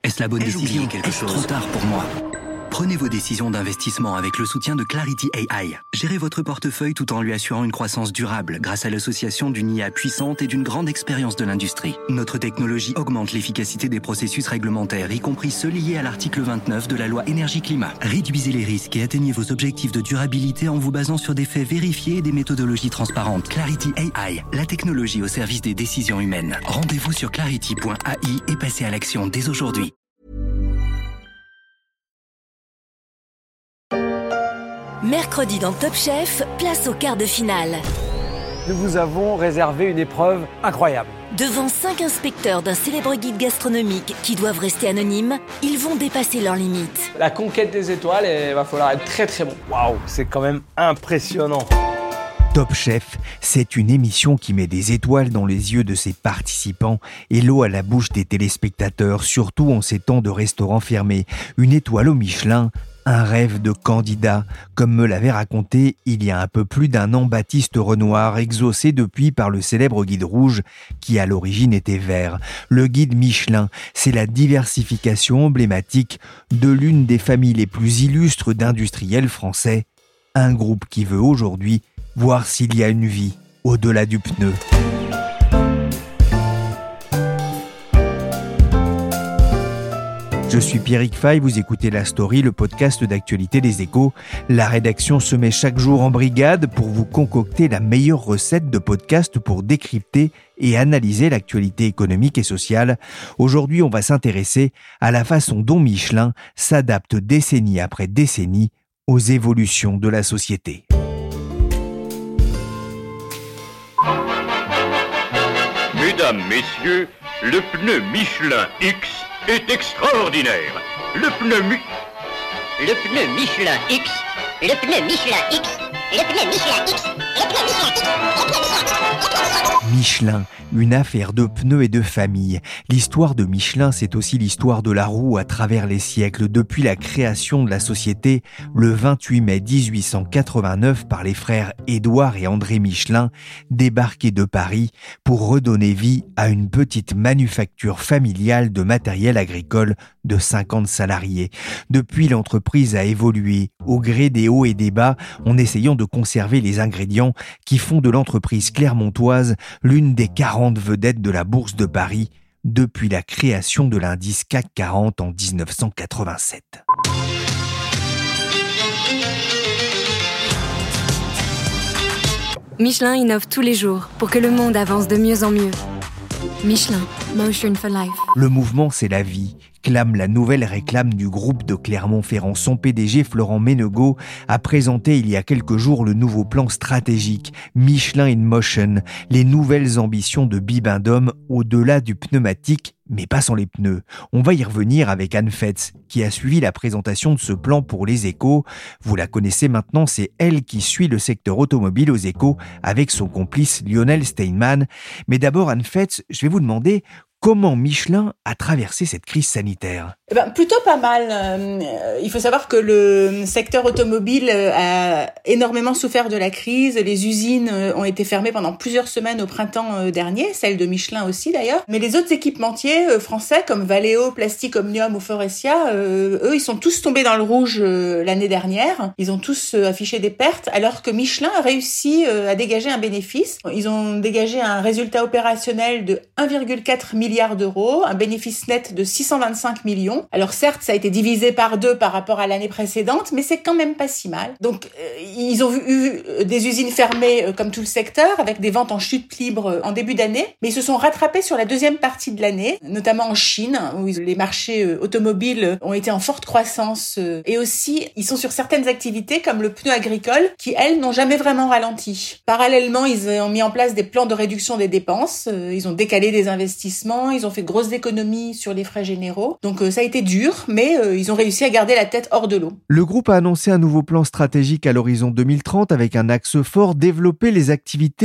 Est-ce la bonne décision? Est-ce trop tard pour moi? Prenez vos décisions d'investissement avec le soutien de Clarity AI. Gérez votre portefeuille tout en lui assurant une croissance durable grâce à l'association d'une IA puissante et d'une grande expérience de l'industrie. Notre technologie augmente l'efficacité des processus réglementaires, y compris ceux liés à l'article 29 de la loi Énergie-Climat. Réduisez les risques et atteignez vos objectifs de durabilité en vous basant sur des faits vérifiés et des méthodologies transparentes. Clarity AI, la technologie au service des décisions humaines. Rendez-vous sur clarity.ai et passez à l'action dès aujourd'hui. Mercredi dans Top Chef, place au quart de finale. Nous vous avons réservé une épreuve incroyable. Devant 5 inspecteurs d'un célèbre guide gastronomique qui doivent rester anonymes, ils vont dépasser leurs limites. La conquête des étoiles, il va falloir être très très bon. Waouh, c'est quand même impressionnant. Top Chef, c'est une émission qui met des étoiles dans les yeux de ses participants et l'eau à la bouche des téléspectateurs, surtout en ces temps de restaurants fermés. Une étoile au Michelin, un rêve de candidat, comme me l'avait raconté il y a un peu plus d'un an Baptiste Renoir, exaucé depuis par le célèbre guide rouge qui à l'origine était vert. Le guide Michelin, c'est la diversification emblématique de l'une des familles les plus illustres d'industriels français, un groupe qui veut aujourd'hui voir s'il y a une vie au-delà du pneu. Je suis Pierrick Fay, vous écoutez La Story, le podcast d'actualité des Échos. La rédaction se met chaque jour en brigade pour vous concocter la meilleure recette de podcast pour décrypter et analyser l'actualité économique et sociale. Aujourd'hui, on va s'intéresser à la façon dont Michelin s'adapte décennie après décennie aux évolutions de la société. Mesdames, messieurs, le pneu Michelin X est extraordinaire. Le pneu Michelin X, le pneu Michelin X, le pneu Michelin X, le pneu Michelin X, le pneu Michelin X. Michelin, une affaire de pneus et de famille. L'histoire de Michelin, c'est aussi l'histoire de la roue à travers les siècles, depuis la création de la société le 28 mai 1889 par les frères Édouard et André Michelin, débarqués de Paris pour redonner vie à une petite manufacture familiale de matériel agricole de 50 salariés. Depuis, l'entreprise a évolué au gré des hauts et des bas en essayant de conserver les ingrédients qui font de l'entreprise clermontoise l'une des 40 vedettes de la Bourse de Paris depuis la création de l'indice CAC 40 en 1987. Michelin innove tous les jours pour que le monde avance de mieux en mieux. Michelin, Motion for Life. Le mouvement, c'est la vie, clame la nouvelle réclame du groupe de Clermont-Ferrand. Son PDG, Florent Ménegaud, a présenté il y a quelques jours le nouveau plan stratégique Michelin in Motion, les nouvelles ambitions de Bibendum au-delà du pneumatique, mais pas sans les pneus. On va y revenir avec Anne Fetz, qui a suivi la présentation de ce plan pour les Échos. Vous la connaissez maintenant, c'est elle qui suit le secteur automobile aux Échos avec son complice Lionel Steinman. Mais d'abord, Anne Fetz, je vais vous demander comment Michelin a traversé cette crise sanitaire. Plutôt pas mal. Il faut savoir que le secteur automobile a énormément souffert de la crise. Les usines ont été fermées pendant plusieurs semaines au printemps dernier, celle de Michelin aussi d'ailleurs. Mais les autres équipementiers français comme Valeo, Plastic Omnium ou Faurecia, eux, ils sont tous tombés dans le rouge l'année dernière. Ils ont tous affiché des pertes, alors que Michelin a réussi à dégager un bénéfice. Ils ont dégagé un résultat opérationnel de 1,4 milliard d'euros, un bénéfice net de 625 millions. Alors certes, ça a été divisé par 2 par rapport à l'année précédente, mais c'est quand même pas si mal. Donc ils ont eu des usines fermées comme tout le secteur, avec des ventes en chute libre en début d'année, mais ils se sont rattrapés sur la deuxième partie de l'année, notamment en Chine, où les marchés automobiles ont été en forte croissance, et aussi ils sont sur certaines activités comme le pneu agricole, qui elles n'ont jamais vraiment ralenti. Parallèlement, ils ont mis en place des plans de réduction des dépenses, ils ont décalé des investissements, ils ont fait de grosses économies sur les frais généraux, donc ça a été dur, mais ils ont réussi à garder la tête hors de l'eau. Le groupe a annoncé un nouveau plan stratégique à l'horizon 2030 avec un axe fort, développer les activités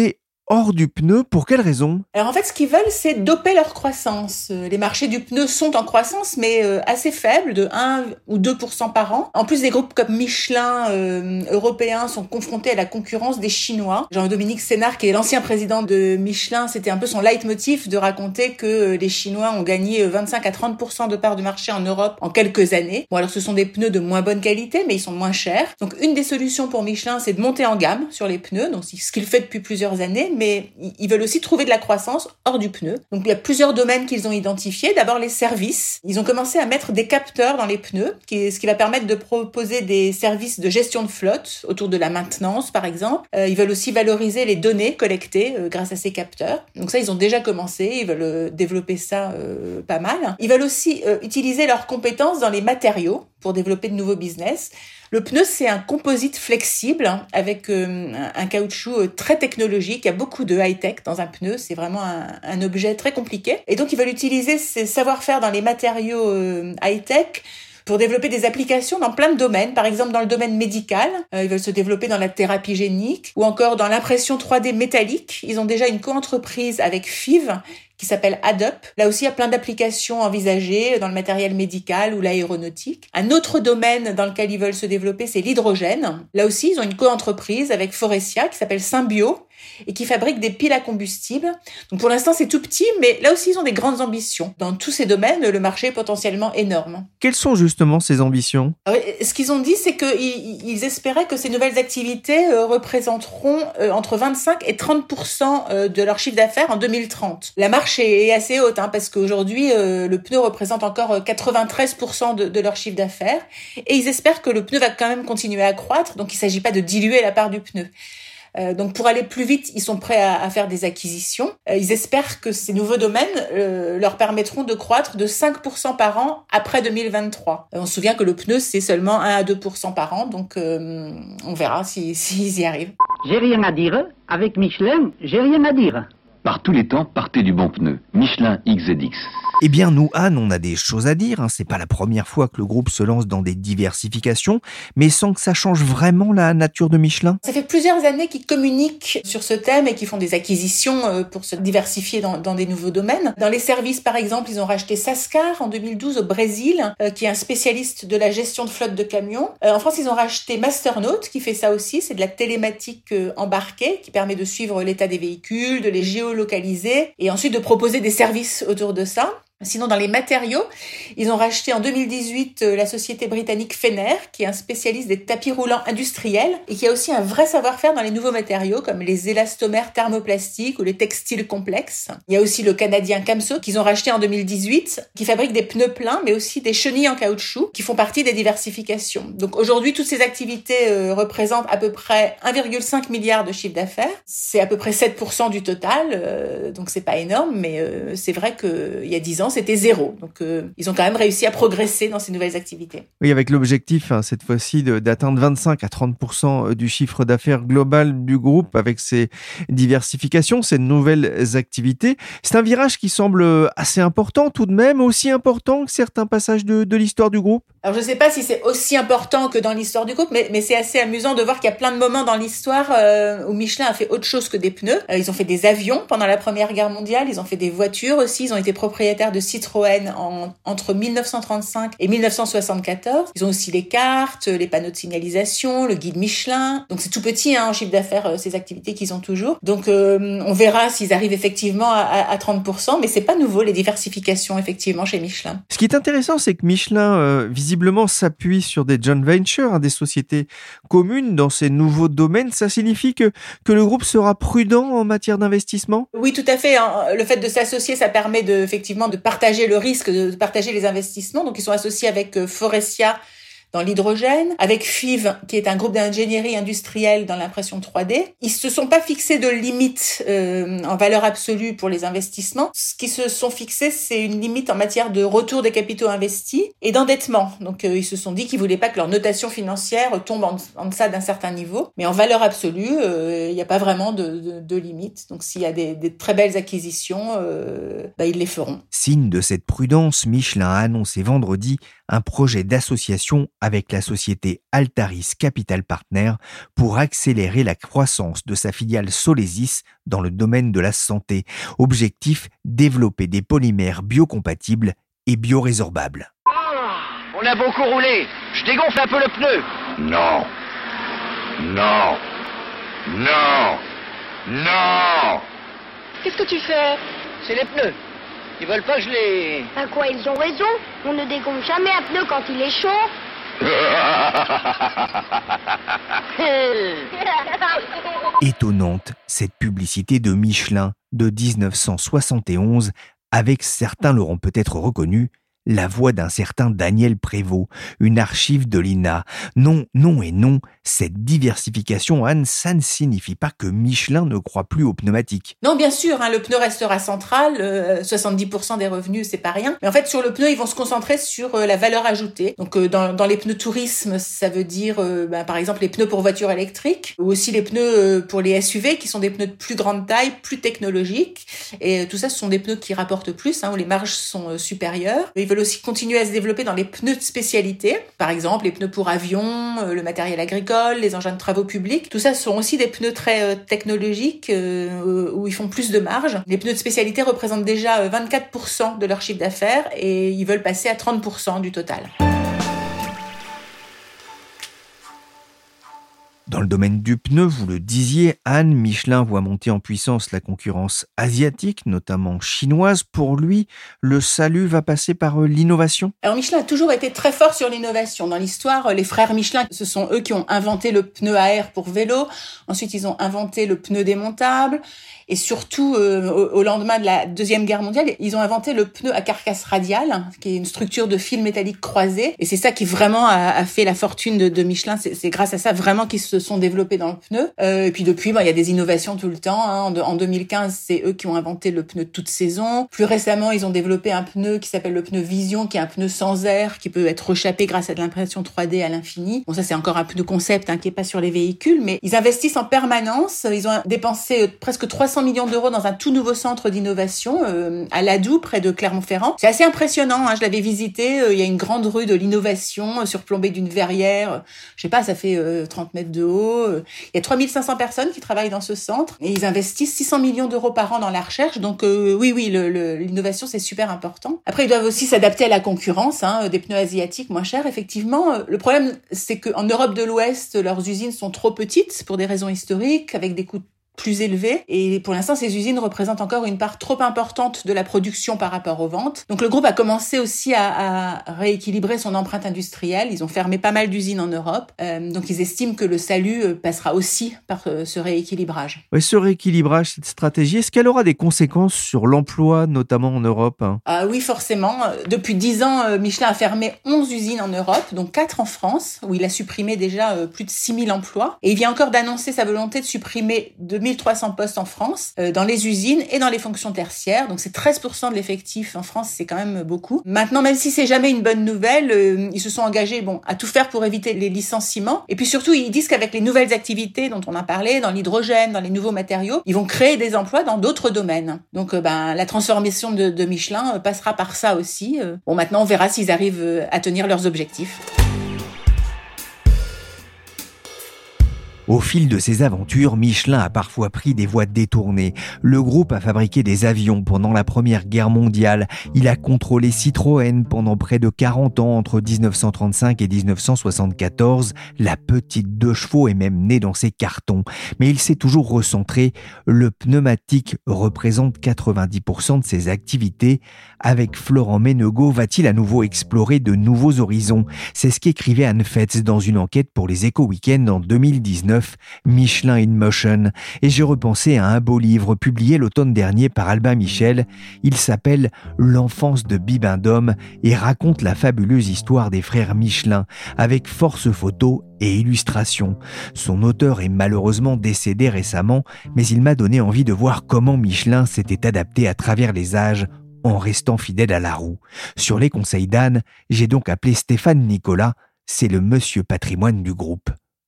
hors du pneu. Pour quelle raison ? Alors en fait, ce qu'ils veulent, c'est doper leur croissance. Les marchés du pneu sont en croissance, mais assez faibles, de 1 ou 2% par an. En plus, des groupes comme Michelin européens sont confrontés à la concurrence des Chinois. Jean-Dominique Sénard, qui est l'ancien président de Michelin, c'était un peu son leitmotiv de raconter que les Chinois ont gagné 25 à 30% de part de marché en Europe en quelques années. Bon, alors ce sont des pneus de moins bonne qualité, mais ils sont moins chers. Donc une des solutions pour Michelin, c'est de monter en gamme sur les pneus, donc c'est ce qu'il fait depuis plusieurs années, mais ils veulent aussi trouver de la croissance hors du pneu. Donc il y a plusieurs domaines qu'ils ont identifiés. D'abord les services. Ils ont commencé à mettre des capteurs dans les pneus, ce qui va permettre de proposer des services de gestion de flotte autour de la maintenance, par exemple. Ils veulent aussi valoriser les données collectées grâce à ces capteurs. Donc ça, ils ont déjà commencé. Ils veulent développer ça pas mal. Ils veulent aussi utiliser leurs compétences dans les matériaux pour développer de nouveaux business. Le pneu, c'est un composite flexible avec un caoutchouc très technologique. Il y a beaucoup de high-tech dans un pneu. C'est vraiment un objet très compliqué. Et donc, ils veulent utiliser ces savoir-faire dans les matériaux high-tech pour développer des applications dans plein de domaines. Par exemple, dans le domaine médical, ils veulent se développer dans la thérapie génique ou encore dans l'impression 3D métallique. Ils ont déjà une co-entreprise avec FIV qui s'appelle Adup. Là aussi, il y a plein d'applications envisagées dans le matériel médical ou l'aéronautique. Un autre domaine dans lequel ils veulent se développer, c'est l'hydrogène. Là aussi, ils ont une co-entreprise avec Faurecia qui s'appelle Symbio et qui fabrique des piles à combustible. Donc pour l'instant, c'est tout petit, mais là aussi, ils ont des grandes ambitions. Dans tous ces domaines, le marché est potentiellement énorme. Quelles sont justement ces ambitions ? Alors, ce qu'ils ont dit, c'est qu'ils espéraient que ces nouvelles activités représenteront entre 25 et 30% de leur chiffre d'affaires en 2030. La marche est assez haute, parce qu'aujourd'hui, le pneu représente encore 93% de leur chiffre d'affaires. Et ils espèrent que le pneu va quand même continuer à croître, donc il ne s'agit pas de diluer la part du pneu. Donc pour aller plus vite, ils sont prêts à faire des acquisitions. Ils espèrent que ces nouveaux domaines leur permettront de croître de 5% par an après 2023. On se souvient que le pneu, c'est seulement 1 à 2% par an, donc on verra s'ils y arrivent. J'ai rien à dire. Avec Michelin, j'ai rien à dire. Par tous les temps, partez du bon pneu. Michelin XZX. Eh bien, nous, Anne, on a des choses à dire. C'est pas la première fois que le groupe se lance dans des diversifications, mais sans que ça change vraiment la nature de Michelin. Ça fait plusieurs années qu'ils communiquent sur ce thème et qu'ils font des acquisitions pour se diversifier dans des nouveaux domaines. Dans les services, par exemple, ils ont racheté Sascar en 2012 au Brésil, qui est un spécialiste de la gestion de flotte de camions. En France, ils ont racheté Masternaut, qui fait ça aussi. C'est de la télématique embarquée, qui permet de suivre l'état des véhicules, de les géolocaliser et ensuite de proposer des services autour de ça. Sinon, dans les matériaux, ils ont racheté en 2018 la société britannique Fener, qui est un spécialiste des tapis roulants industriels et qui a aussi un vrai savoir-faire dans les nouveaux matériaux comme les élastomères thermoplastiques ou les textiles complexes. Il y a aussi le canadien Camso, qu'ils ont racheté en 2018, qui fabrique des pneus pleins, mais aussi des chenilles en caoutchouc, qui font partie des diversifications. Donc aujourd'hui, toutes ces activités représentent à peu près 1,5 milliard de chiffre d'affaires. C'est à peu près 7% du total, donc c'est pas énorme, mais c'est vrai qu'il y a 10 ans, c'était zéro. Donc, ils ont quand même réussi à progresser dans ces nouvelles activités. Oui, avec l'objectif, cette fois-ci, d'atteindre 25 à 30% du chiffre d'affaires global du groupe avec ces diversifications, ces nouvelles activités. C'est un virage qui semble assez important tout de même, aussi important que certains passages de l'histoire du groupe. Alors, je ne sais pas si c'est aussi important que dans l'histoire du groupe, mais c'est assez amusant de voir qu'il y a plein de moments dans l'histoire où Michelin a fait autre chose que des pneus. Ils ont fait des avions pendant la Première Guerre mondiale, ils ont fait des voitures aussi, ils ont été propriétaires de Citroën entre 1935 et 1974. Ils ont aussi les cartes, les panneaux de signalisation, le guide Michelin. Donc c'est tout petit en chiffre d'affaires, ces activités qu'ils ont toujours. Donc on verra s'ils arrivent effectivement à 30%, mais c'est pas nouveau les diversifications effectivement chez Michelin. Ce qui est intéressant, c'est que Michelin visiblement s'appuie sur des joint ventures, des sociétés communes dans ces nouveaux domaines. Ça signifie que le groupe sera prudent en matière d'investissement ? Oui, tout à fait. Le fait de s'associer, ça permet effectivement de partager le risque, de partager les investissements. Donc, ils sont associés avec Faurecia dans l'hydrogène, avec FIV, qui est un groupe d'ingénierie industrielle dans l'impression 3D. Ils se sont pas fixés de limite en valeur absolue pour les investissements. Ce qu'ils se sont fixés, c'est une limite en matière de retour des capitaux investis et d'endettement. Donc, ils se sont dit qu'ils voulaient pas que leur notation financière tombe en deçà d'un certain niveau. Mais en valeur absolue, il n'y a pas vraiment de limite. Donc, s'il y a des très belles acquisitions, ils les feront. Signe de cette prudence, Michelin a annoncé vendredi un projet d'association avec la société Altaris Capital Partner pour accélérer la croissance de sa filiale Solesis dans le domaine de la santé. Objectif, développer des polymères biocompatibles et biorésorbables. On a beaucoup roulé. Je dégonfle un peu le pneu. Non. Non. Non. Non. Qu'est-ce que tu fais? C'est les pneus. Ils veulent pas que je les... À quoi, ils ont raison. On ne dégonfle jamais un pneu quand il est chaud. Étonnante, cette publicité de Michelin de 1971, avec, certains l'auront peut-être reconnu, la voix d'un certain Daniel Prévost, une archive de l'INA. Non, non et non, cette diversification, Anne, ça ne signifie pas que Michelin ne croit plus aux pneumatiques. Non, bien sûr, le pneu restera central, 70% des revenus, c'est pas rien. Mais en fait, sur le pneu, ils vont se concentrer sur la valeur ajoutée. Donc, dans les pneus tourisme, ça veut dire, par exemple, les pneus pour voitures électriques, ou aussi les pneus pour les SUV, qui sont des pneus de plus grande taille, plus technologiques. Et tout ça, ce sont des pneus qui rapportent plus, où les marges sont supérieures. Ils veulent aussi continuer à se développer dans les pneus de spécialité, par exemple les pneus pour avions, le matériel agricole, les engins de travaux publics. Tout ça sont aussi des pneus très technologiques où ils font plus de marge. Les pneus de spécialité représentent déjà 24% de leur chiffre d'affaires et ils veulent passer à 30% du total. Dans le domaine du pneu, vous le disiez, Anne, Michelin voit monter en puissance la concurrence asiatique, notamment chinoise. Pour lui, le salut va passer par l'innovation. Alors Michelin a toujours été très fort sur l'innovation. Dans l'histoire, les frères Michelin, ce sont eux qui ont inventé le pneu à air pour vélo. Ensuite, ils ont inventé le pneu démontable. Et surtout, au lendemain de la Deuxième Guerre mondiale, ils ont inventé le pneu à carcasse radiale, qui est une structure de fil métallique croisé. Et c'est ça qui vraiment a fait la fortune de Michelin. C'est grâce à ça vraiment qu'ils se sont développés dans le pneu. Et puis depuis, il y a des innovations tout le temps. En 2015, c'est eux qui ont inventé le pneu de toute saison. Plus récemment, ils ont développé un pneu qui s'appelle le pneu Vision, qui est un pneu sans air, qui peut être rechappé grâce à de l'impression 3D à l'infini. Bon, ça, c'est encore un pneu concept qui est pas sur les véhicules, mais ils investissent en permanence. Ils ont dépensé presque 300 millions d'euros dans un tout nouveau centre d'innovation à Ladoux, près de Clermont-Ferrand. C'est assez impressionnant, je l'avais visité. Il y a une grande rue de l'innovation surplombée d'une verrière. Je sais pas, ça fait 30 mètres de haut. Il y a 3500 personnes qui travaillent dans ce centre et ils investissent 600 millions d'euros par an dans la recherche. Donc oui, l'innovation, c'est super important. Après, ils doivent aussi s'adapter à la concurrence, des pneus asiatiques moins chers, effectivement. Le problème, c'est qu'en Europe de l'Ouest, leurs usines sont trop petites pour des raisons historiques, avec des coûts plus élevés. Et pour l'instant, ces usines représentent encore une part trop importante de la production par rapport aux ventes. Donc le groupe a commencé aussi à rééquilibrer son empreinte industrielle. Ils ont fermé pas mal d'usines en Europe. Donc ils estiment que le salut passera aussi par ce rééquilibrage. Oui, ce rééquilibrage, cette stratégie, est-ce qu'elle aura des conséquences sur l'emploi, notamment en Europe ? Oui, forcément. Depuis 10 ans, Michelin a fermé 11 usines en Europe, dont 4 en France, où il a supprimé déjà plus de 6000 emplois. Et il vient encore d'annoncer sa volonté de supprimer 2300 postes en France, dans les usines et dans les fonctions tertiaires. Donc c'est 13% de l'effectif en France, c'est quand même beaucoup. Maintenant, même si c'est jamais une bonne nouvelle, ils se sont engagés à tout faire pour éviter les licenciements. Et puis surtout, ils disent qu'avec les nouvelles activités dont on a parlé, dans l'hydrogène, dans les nouveaux matériaux, ils vont créer des emplois dans d'autres domaines. Donc la transformation de Michelin passera par ça aussi. Maintenant, on verra s'ils arrivent à tenir leurs objectifs. Au fil de ses aventures, Michelin a parfois pris des voies détournées. Le groupe a fabriqué des avions pendant la Première Guerre mondiale. Il a contrôlé Citroën pendant près de 40 ans entre 1935 et 1974. La petite 2 chevaux est même née dans ses cartons. Mais il s'est toujours recentré. Le pneumatique représente 90% de ses activités. Avec Florent Ménegaud, va-t-il à nouveau explorer de nouveaux horizons ? C'est ce qu'écrivait Anne Fetz dans une enquête pour les Éco-Weekends en 2019. Michelin in Motion, et j'ai repensé à un beau livre publié l'automne dernier par Albin Michel. Il s'appelle L'enfance de Bibendum et raconte la fabuleuse histoire des frères Michelin, avec force photos et illustrations. Son auteur est malheureusement décédé récemment, mais il m'a donné envie de voir comment Michelin s'était adapté à travers les âges en restant fidèle à la roue. Sur les conseils d'Anne, j'ai donc appelé Stéphane Nicolas, c'est le monsieur patrimoine du groupe.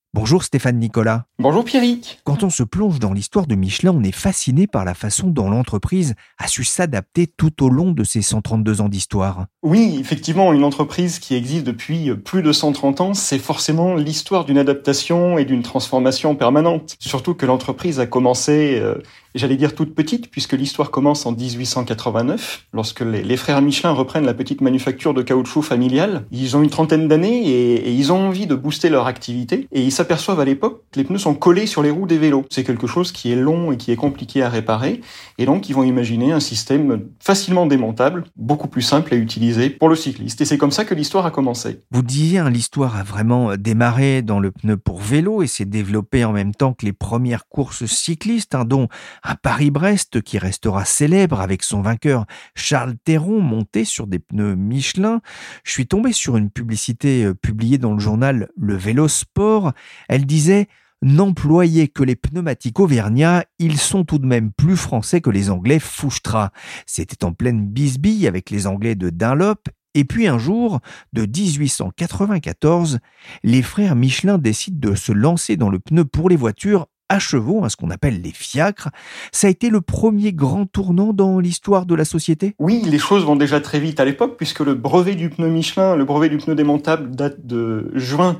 Bonjour Stéphane Nicolas. Bonjour Pierrick. Quand on se plonge dans l'histoire de Michelin, on est fasciné par la façon dont l'entreprise a su s'adapter tout au long de ses 132 ans d'histoire. Oui, effectivement, une entreprise qui existe depuis plus de 130 ans, c'est forcément l'histoire d'une adaptation et d'une transformation permanente. Surtout que l'entreprise a commencé, j'allais dire toute petite, puisque l'histoire commence en 1889, lorsque les frères Michelin reprennent la petite manufacture de caoutchouc familiale. Ils ont une trentaine d'années et ils ont envie de booster leur activité. Et ils s'aperçoivent à l'époque que les pneus sont collés sur les roues des vélos. C'est quelque chose qui est long et qui est compliqué à réparer. Et donc, ils vont imaginer un système facilement démontable, beaucoup plus simple à utiliser pour le cycliste. Et c'est comme ça que l'histoire a commencé. Vous disiez, l'histoire a vraiment démarré dans le pneu pour vélo et s'est développée en même temps que les premières courses cyclistes, dont un Paris-Brest qui restera célèbre avec son vainqueur Charles Théron monté sur des pneus Michelin. Je suis tombé sur une publicité publiée dans le journal Le Vélo Sport. Elle disait « N'employez que les pneumatiques auvergnats, ils sont tout de même plus français que les Anglais Fouchtra ». C'était en pleine bisbille avec les Anglais de Dunlop. Et puis un jour, de 1894, les frères Michelin décident de se lancer dans le pneu pour les voitures à chevaux, ce qu'on appelle les fiacres. Ça a été le premier grand tournant dans l'histoire de la société ? Oui, les choses vont déjà très vite à l'époque, puisque le brevet du pneu Michelin, le brevet du pneu démontable date de juin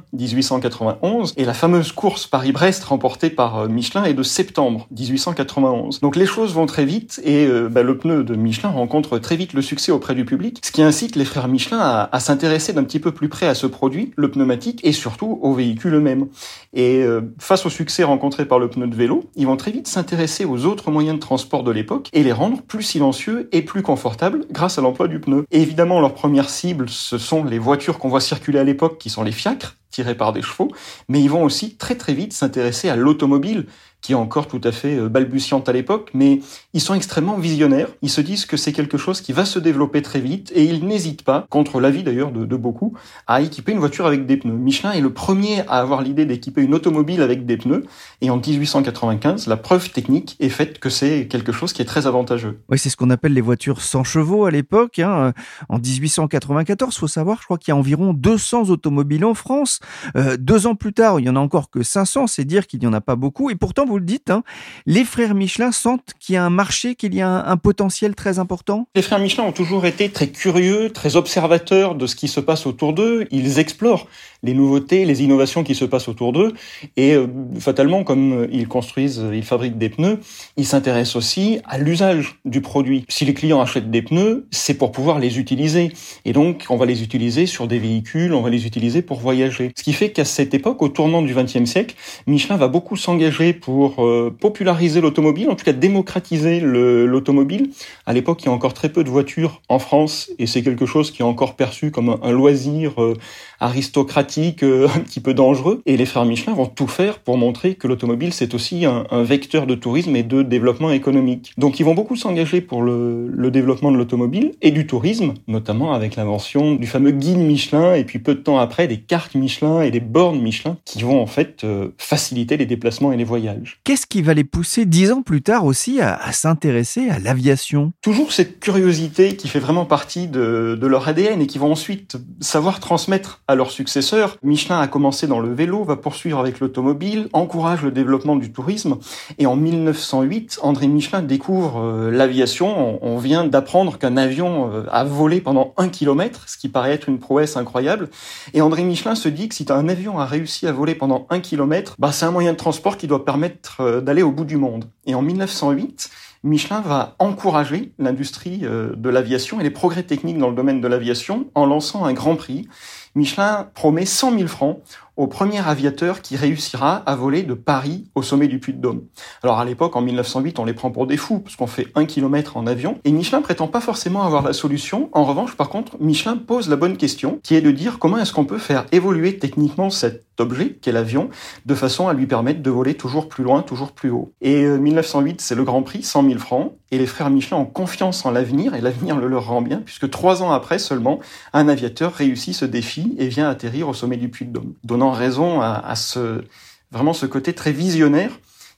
1891, et la fameuse course Paris-Brest remportée par Michelin est de septembre 1891. Donc les choses vont très vite, et le pneu de Michelin rencontre très vite le succès auprès du public, ce qui incite les frères Michelin à s'intéresser d'un petit peu plus près à ce produit, le pneumatique, et surtout au véhicule eux-mêmes. Et face au succès rencontré par le pneu de vélo, ils vont très vite s'intéresser aux autres moyens de transport de l'époque et les rendre plus silencieux et plus confortables grâce à l'emploi du pneu. Et évidemment, leur première cible, ce sont les voitures qu'on voit circuler à l'époque, qui sont les fiacres, tirés par des chevaux, mais ils vont aussi très très vite s'intéresser à l'automobile, qui est encore tout à fait balbutiante à l'époque, mais ils sont extrêmement visionnaires. Ils se disent que c'est quelque chose qui va se développer très vite et ils n'hésitent pas, contre l'avis d'ailleurs de beaucoup, à équiper une voiture avec des pneus. Michelin est le premier à avoir l'idée d'équiper une automobile avec des pneus et en 1895, la preuve technique est faite que c'est quelque chose qui est très avantageux. Oui, c'est ce qu'on appelle les voitures sans chevaux à l'époque. En 1894, faut savoir, je crois qu'il y a environ 200 automobiles en France. 2 ans plus tard, il y en a encore que 500, c'est dire qu'il n'y en a pas beaucoup. Et pourtant, vous le dites, les frères Michelin sentent qu'il y a un marché, qu'il y a un potentiel très important. Les frères Michelin ont toujours été très curieux, très observateurs de ce qui se passe autour d'eux. Ils explorent les nouveautés, les innovations qui se passent autour d'eux. Et fatalement, comme ils construisent, ils fabriquent des pneus, ils s'intéressent aussi à l'usage du produit. Si les clients achètent des pneus, c'est pour pouvoir les utiliser. Et donc, on va les utiliser sur des véhicules, on va les utiliser pour voyager. Ce qui fait qu'à cette époque, au tournant du XXe siècle, Michelin va beaucoup s'engager pour populariser l'automobile, en tout cas démocratiser l'automobile. À l'époque, il y a encore très peu de voitures en France et c'est quelque chose qui est encore perçu comme un loisir aristocratique, un petit peu dangereux. Et les frères Michelin vont tout faire pour montrer que l'automobile, c'est aussi un vecteur de tourisme et de développement économique. Donc ils vont beaucoup s'engager pour le développement de l'automobile et du tourisme, notamment avec l'invention du fameux guide Michelin et puis peu de temps après des cartes Michelin et des bornes Michelin qui vont en fait faciliter les déplacements et les voyages. Qu'est-ce qui va les pousser 10 ans plus tard aussi à s'intéresser à l'aviation ? Toujours cette curiosité qui fait vraiment partie de leur ADN et qui vont ensuite savoir transmettre à leurs successeurs. Michelin a commencé dans le vélo, va poursuivre avec l'automobile, encourage le développement du tourisme et en 1908, André Michelin découvre l'aviation. On vient d'apprendre qu'un avion a volé pendant 1 kilomètre, ce qui paraît être une prouesse incroyable. Et André Michelin se dit que si un avion a réussi à voler pendant 1 kilomètre, c'est un moyen de transport qui doit permettre d'aller au bout du monde. Et en 1908, Michelin va encourager l'industrie de l'aviation et les progrès techniques dans le domaine de l'aviation en lançant un grand prix. Michelin promet 100 000 francs au premier aviateur qui réussira à voler de Paris au sommet du Puy-de-Dôme. Alors à l'époque, en 1908, on les prend pour des fous, parce qu'on fait 1 kilomètre en avion, et Michelin prétend pas forcément avoir la solution. En revanche, par contre, Michelin pose la bonne question, qui est de dire comment est-ce qu'on peut faire évoluer techniquement cet objet, qu'est l'avion, de façon à lui permettre de voler toujours plus loin, toujours plus haut. Et 1908, c'est le Grand Prix, 100 000 francs, et les frères Michelin ont confiance en l'avenir, et l'avenir le leur rend bien, puisque 3 ans après seulement, un aviateur réussit ce défi et vient atterrir au sommet du Puy-de-Dôme, donnant raison à ce côté très visionnaire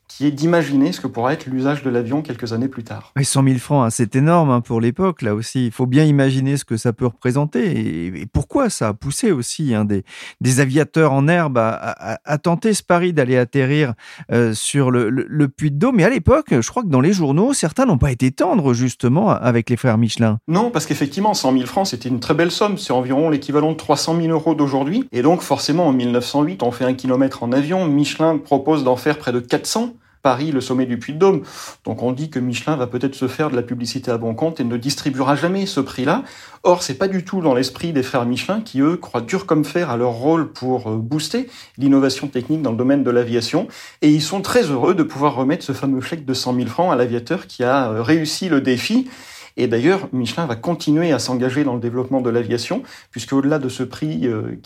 qui est d'imaginer ce que pourra être l'usage de l'avion quelques années plus tard. Et 100 000 francs, c'est énorme pour l'époque, là aussi. Il faut bien imaginer ce que ça peut représenter et pourquoi ça a poussé aussi des aviateurs en herbe à tenter ce pari d'aller atterrir sur le Puy-de-Dôme. Mais à l'époque, je crois que dans les journaux, certains n'ont pas été tendres justement avec les frères Michelin. Non, parce qu'effectivement, 100 000 francs, c'était une très belle somme. C'est environ l'équivalent de 300 000 euros d'aujourd'hui. Et donc forcément, en 1908, on fait 1 kilomètre en avion. Michelin propose d'en faire près de 400. Paris, le sommet du Puy-de-Dôme. Donc on dit que Michelin va peut-être se faire de la publicité à bon compte et ne distribuera jamais ce prix-là. Or, c'est pas du tout dans l'esprit des frères Michelin qui, eux, croient dur comme fer à leur rôle pour booster l'innovation technique dans le domaine de l'aviation. Et ils sont très heureux de pouvoir remettre ce fameux chèque de 100 000 francs à l'aviateur qui a réussi le défi. Et d'ailleurs, Michelin va continuer à s'engager dans le développement de l'aviation, puisque au-delà de ce prix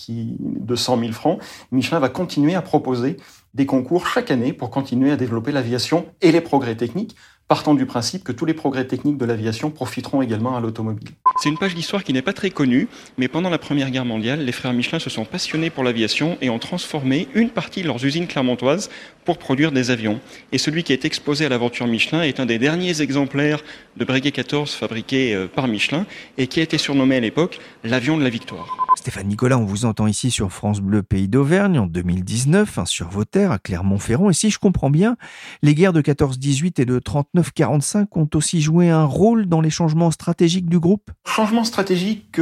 de 100 000 francs, Michelin va continuer à proposer des concours chaque année pour continuer à développer l'aviation et les progrès techniques, partant du principe que tous les progrès techniques de l'aviation profiteront également à l'automobile. C'est une page d'histoire qui n'est pas très connue, mais pendant la Première Guerre mondiale, les frères Michelin se sont passionnés pour l'aviation et ont transformé une partie de leurs usines clermontoises pour produire des avions. Et celui qui est exposé à l'aventure Michelin est un des derniers exemplaires de Breguet 14 fabriqué par Michelin et qui a été surnommé à l'époque l'avion de la victoire. Stéphane Nicolas, on vous entend ici sur France Bleu Pays d'Auvergne en 2019, sur vos terres à Clermont-Ferrand. Et si je comprends bien, les guerres de 14-18 et de 39-45 ont aussi joué un rôle dans les changements stratégiques du groupe ? Changements stratégiques,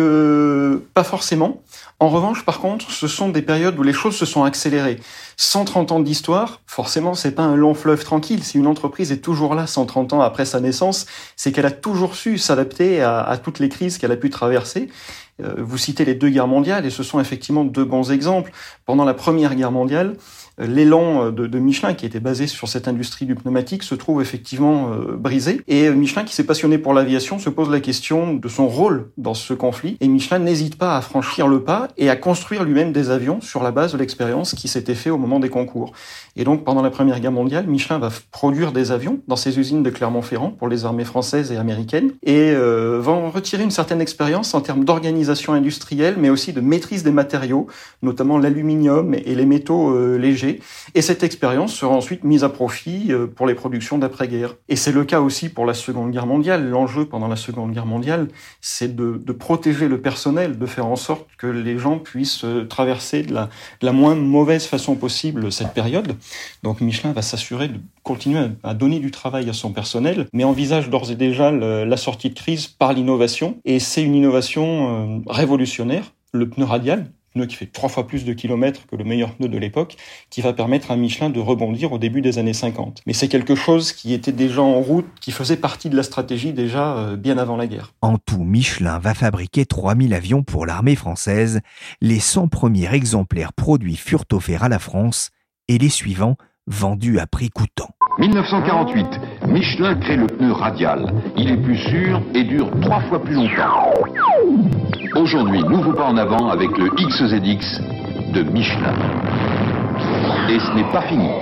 pas forcément. En revanche, par contre, ce sont des périodes où les choses se sont accélérées. 130 ans d'histoire, forcément, c'est pas un long fleuve tranquille. Si une entreprise est toujours là 130 ans après sa naissance, c'est qu'elle a toujours su s'adapter à toutes les crises qu'elle a pu traverser. Vous citez les 2 guerres mondiales et ce sont effectivement 2 bons exemples. Pendant la Première Guerre mondiale, l'élan de Michelin, qui était basé sur cette industrie du pneumatique, se trouve effectivement brisé. Et Michelin, qui s'est passionné pour l'aviation, se pose la question de son rôle dans ce conflit. Et Michelin n'hésite pas à franchir le pas et à construire lui-même des avions sur la base de l'expérience qui s'était faite au moment des concours. Et donc, pendant la Première Guerre mondiale, Michelin va produire des avions dans ses usines de Clermont-Ferrand pour les armées françaises et américaines et va en retirer une certaine expérience en termes d'organisation industrielle, mais aussi de maîtrise des matériaux, notamment l'aluminium et les métaux légers. Et cette expérience sera ensuite mise à profit pour les productions d'après-guerre. Et c'est le cas aussi pour la Seconde Guerre mondiale. L'enjeu pendant la Seconde Guerre mondiale, c'est de protéger le personnel, de faire en sorte que les gens puissent traverser de la moins mauvaise façon possible cette période. Donc Michelin va s'assurer de continuer à donner du travail à son personnel, mais envisage d'ores et déjà la sortie de crise par l'innovation. Et c'est une innovation révolutionnaire, le pneu radial, pneu qui fait 3 fois plus de kilomètres que le meilleur pneu de l'époque, qui va permettre à Michelin de rebondir au début des années 50. Mais c'est quelque chose qui était déjà en route, qui faisait partie de la stratégie déjà bien avant la guerre. En tout, Michelin va fabriquer 3000 avions pour l'armée française. Les 100 premiers exemplaires produits furent offerts à la France et les suivants vendus à prix coûtant. 1948, Michelin crée le pneu radial. Il est plus sûr et dure 3 fois plus longtemps. Aujourd'hui, nouveau pas en avant avec le XZX de Michelin. Et ce n'est pas fini.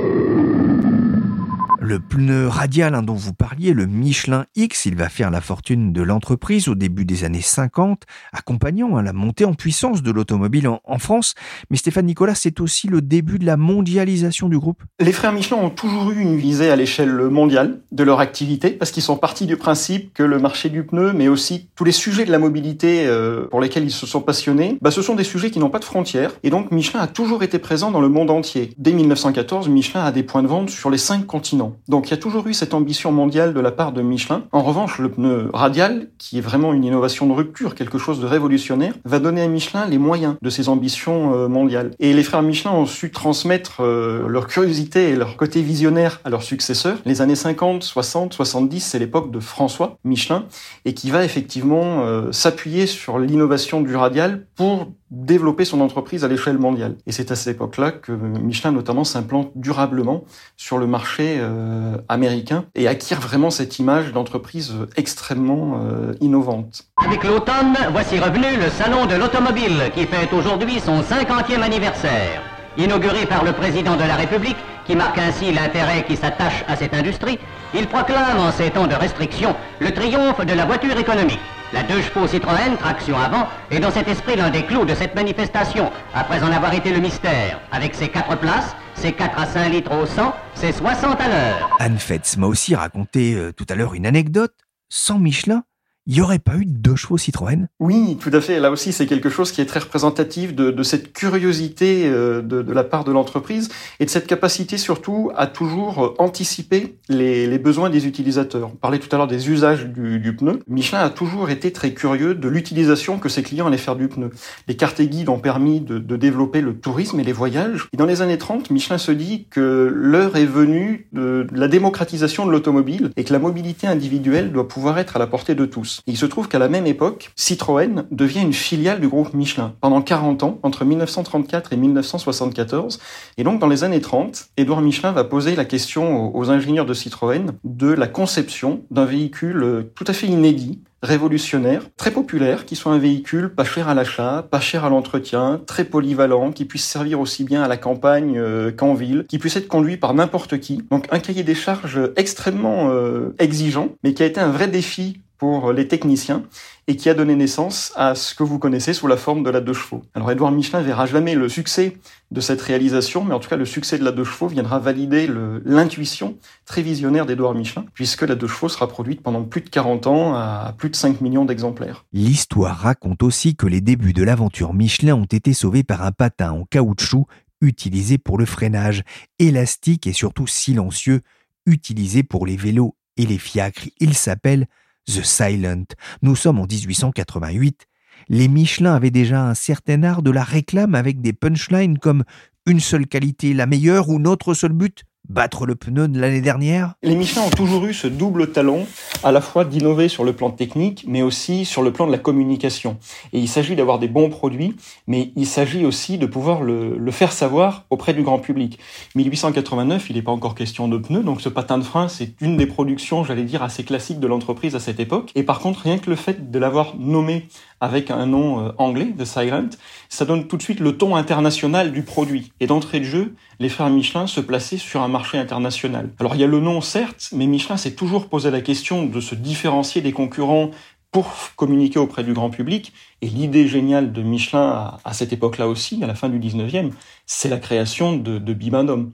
Le pneu radial dont vous parliez, le Michelin X, il va faire la fortune de l'entreprise au début des années 50, accompagnant la montée en puissance de l'automobile en France. Mais Stéphane Nicolas, c'est aussi le début de la mondialisation du groupe. Les frères Michelin ont toujours eu une visée à l'échelle mondiale de leur activité, parce qu'ils sont partis du principe que le marché du pneu, mais aussi tous les sujets de la mobilité pour lesquels ils se sont passionnés, ce sont des sujets qui n'ont pas de frontières. Et donc Michelin a toujours été présent dans le monde entier. Dès 1914, Michelin a des points de vente sur les 5 continents. Donc il y a toujours eu cette ambition mondiale de la part de Michelin. En revanche, le pneu radial, qui est vraiment une innovation de rupture, quelque chose de révolutionnaire, va donner à Michelin les moyens de ses ambitions mondiales. Et les frères Michelin ont su transmettre leur curiosité et leur côté visionnaire à leurs successeurs. Les années 50, 60, 70, c'est l'époque de François Michelin, et qui va effectivement s'appuyer sur l'innovation du radial pour développer son entreprise à l'échelle mondiale. Et c'est à cette époque-là que Michelin notamment s'implante durablement sur le marché américain et acquiert vraiment cette image d'entreprise extrêmement innovante. Avec l'automne, voici revenu le Salon de l'Automobile qui fête aujourd'hui son 50e anniversaire. Inauguré par le président de la République, qui marque ainsi l'intérêt qui s'attache à cette industrie, il proclame en ces temps de restriction le triomphe de la voiture économique. La 2 chevaux Citroën, traction avant, est dans cet esprit l'un des clous de cette manifestation, après en avoir été le mystère, avec ses 4 places, c'est 4 à 5 litres au 100, c'est 60 à l'heure. Anne Fetz m'a aussi raconté tout à l'heure une anecdote. Sans Michelin, il n'y aurait pas eu de 2 chevaux Citroën? Oui, tout à fait. Là aussi, c'est quelque chose qui est très représentatif de cette curiosité de la part de l'entreprise et de cette capacité surtout à toujours anticiper les besoins des utilisateurs. On parlait tout à l'heure des usages du pneu. Michelin a toujours été très curieux de l'utilisation que ses clients allaient faire du pneu. Les cartes et guides ont permis de développer le tourisme et les voyages. Et dans les années 30, Michelin se dit que l'heure est venue de la démocratisation de l'automobile et que la mobilité individuelle doit pouvoir être à la portée de tous. Et il se trouve qu'à la même époque, Citroën devient une filiale du groupe Michelin pendant 40 ans, entre 1934 et 1974. Et donc, dans les années 30, Édouard Michelin va poser la question aux ingénieurs de Citroën de la conception d'un véhicule tout à fait inédit, révolutionnaire, très populaire, qui soit un véhicule pas cher à l'achat, pas cher à l'entretien, très polyvalent, qui puisse servir aussi bien à la campagne qu'en ville, qui puisse être conduit par n'importe qui. Donc un cahier des charges extrêmement exigeant, mais qui a été un vrai défi pour les techniciens et qui a donné naissance à ce que vous connaissez sous la forme de la 2 chevaux. Alors Édouard Michelin verra jamais le succès de cette réalisation, mais en tout cas le succès de la 2 chevaux viendra valider l'intuition très visionnaire d'Édouard Michelin, puisque la 2 chevaux sera produite pendant plus de 40 ans à plus de 5 millions d'exemplaires. L'histoire raconte aussi que les débuts de l'aventure Michelin ont été sauvés par un patin en caoutchouc utilisé pour le freinage, élastique et surtout silencieux, utilisé pour les vélos et les fiacres. Il s'appelle The Silent. Nous sommes en 1888. Les Michelin avaient déjà un certain art de la réclame avec des punchlines comme « une seule qualité, la meilleure » ou « notre seul but, battre le pneu de l'année dernière ». Les Michelin ont toujours eu ce double talent, à la fois d'innover sur le plan technique, mais aussi sur le plan de la communication. Et il s'agit d'avoir des bons produits, mais il s'agit aussi de pouvoir le faire savoir auprès du grand public. 1889, il n'est pas encore question de pneus, donc ce patin de frein, c'est une des productions, j'allais dire, assez classiques de l'entreprise à cette époque. Et par contre, rien que le fait de l'avoir nommé avec un nom anglais, The Silent, ça donne tout de suite le ton international du produit. Et d'entrée de jeu, les frères Michelin se plaçaient sur un marché international. Alors il y a le nom certes, mais Michelin s'est toujours posé la question de se différencier des concurrents pour communiquer auprès du grand public. Et l'idée géniale de Michelin à cette époque-là aussi, à la fin du 19e, c'est la création de Bibendum.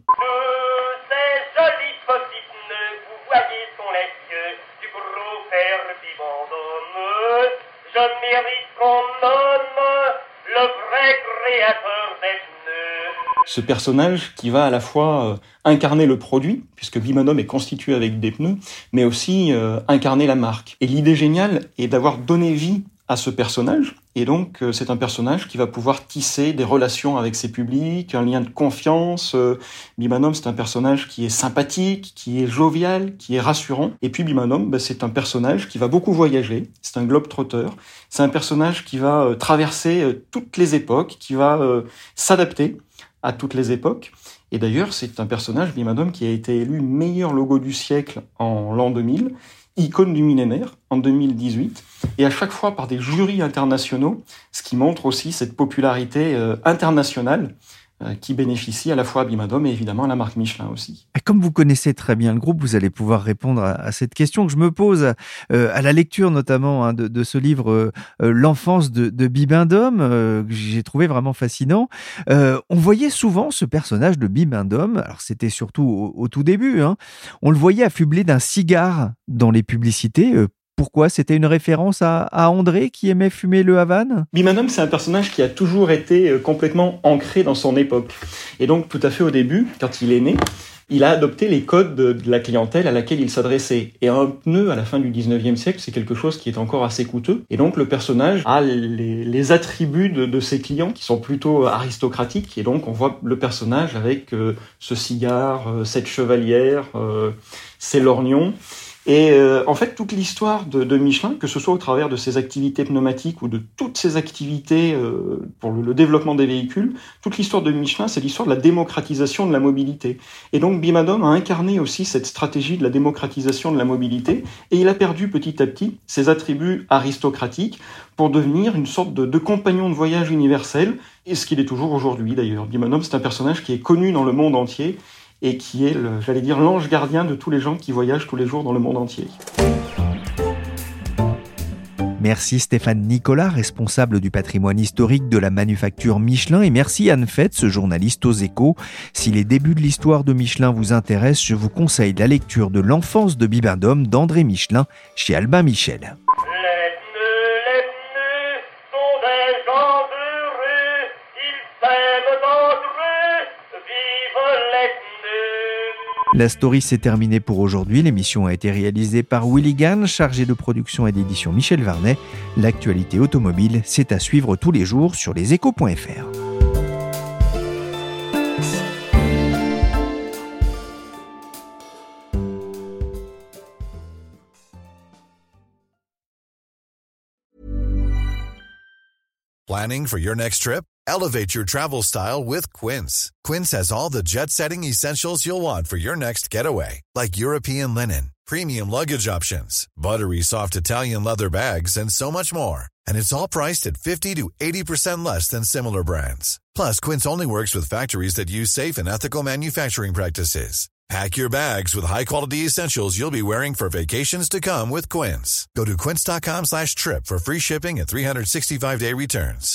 Je mérite qu'on nomme le vrai créateur des pneus. Ce personnage qui va à la fois incarner le produit, puisque Bibendum est constitué avec des pneus, mais aussi incarner la marque. Et l'idée géniale est d'avoir donné vie à ce personnage. Et donc, c'est un personnage qui va pouvoir tisser des relations avec ses publics, un lien de confiance. Bibendum, c'est un personnage qui est sympathique, qui est jovial, qui est rassurant. Et puis Bibendum, c'est un personnage qui va beaucoup voyager. C'est un globe-trotter. C'est un personnage qui va traverser toutes les époques, qui va s'adapter à toutes les époques. Et d'ailleurs, c'est un personnage, Bibendum, qui a été élu meilleur logo du siècle en l'an 2000, icône du millénaire en 2018, et à chaque fois par des jurys internationaux, ce qui montre aussi cette popularité internationale qui bénéficie à la fois à Bibendum et évidemment à la marque Michelin aussi. Comme vous connaissez très bien le groupe, vous allez pouvoir répondre à cette question que je me pose à la lecture notamment de ce livre L'enfance de Bibendum, que j'ai trouvé vraiment fascinant. On voyait souvent ce personnage de Bibendum, alors c'était surtout au tout début, on le voyait affublé d'un cigare dans les publicités. Pourquoi ? C'était une référence à André qui aimait fumer le Havane ? Bibendum, c'est un personnage qui a toujours été complètement ancré dans son époque. Et donc, tout à fait au début, quand il est né, il a adopté les codes de la clientèle à laquelle il s'adressait. Et un pneu, à la fin du 19e siècle, c'est quelque chose qui est encore assez coûteux. Et donc, le personnage a les attributs de ses clients qui sont plutôt aristocratiques. Et donc, on voit le personnage avec ce cigare, cette chevalière, ses lorgnons. Et en fait, toute l'histoire de Michelin, que ce soit au travers de ses activités pneumatiques ou de toutes ses activités pour le développement des véhicules, toute l'histoire de Michelin, c'est l'histoire de la démocratisation de la mobilité. Et donc, Bibendum a incarné aussi cette stratégie de la démocratisation de la mobilité, et il a perdu petit à petit ses attributs aristocratiques pour devenir une sorte de compagnon de voyage universel, et ce qu'il est toujours aujourd'hui d'ailleurs. Bibendum, c'est un personnage qui est connu dans le monde entier, et qui est, l'ange gardien de tous les gens qui voyagent tous les jours dans le monde entier. Merci Stéphane Nicolas, responsable du patrimoine historique de la manufacture Michelin, et merci Anne Fetz, journaliste aux Échos. Si les débuts de l'histoire de Michelin vous intéressent, je vous conseille la lecture de L'enfance de Bibendum d'André Michelin chez Albin Michel. La story s'est terminée pour aujourd'hui. L'émission a été réalisée par Willy Gann, chargé de production et d'édition Michel Varnet. L'actualité automobile, c'est à suivre tous les jours sur leséchos.fr. Planning for your next trip? Elevate your travel style with Quince. Quince has all the jet-setting essentials you'll want for your next getaway, like European linen, premium luggage options, buttery soft Italian leather bags, and so much more. And it's all priced at 50 to 80% less than similar brands. Plus, Quince only works with factories that use safe and ethical manufacturing practices. Pack your bags with high-quality essentials you'll be wearing for vacations to come with Quince. Go to quince.com/trip for free shipping and 365-day returns.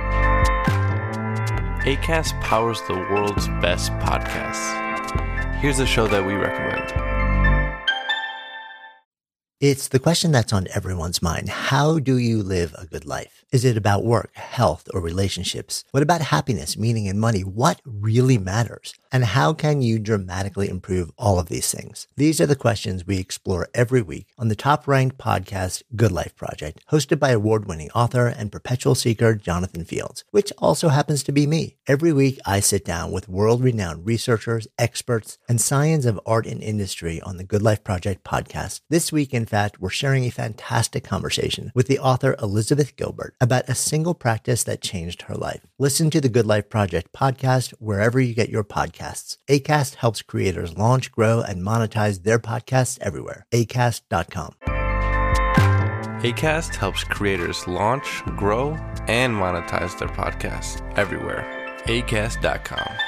Acast powers the world's best podcasts. Here's a show that we recommend. It's the question that's on everyone's mind. How do you live a good life? Is it about work, health, or relationships? What about happiness, meaning, and money? What really matters? And how can you dramatically improve all of these things? These are the questions we explore every week on the top-ranked podcast, Good Life Project, hosted by award-winning author and perpetual seeker Jonathan Fields, which also happens to be me. Every week, I sit down with world-renowned researchers, experts, and science of art and industry on the Good Life Project podcast. This week, in fact, we're sharing a fantastic conversation with the author Elizabeth Gilbert about a single practice that changed her life. Listen to the Good Life Project podcast wherever you get your podcasts. Acast helps creators launch, grow, and monetize their podcasts everywhere. Acast.com. Acast helps creators launch, grow, and monetize their podcasts everywhere. Acast.com.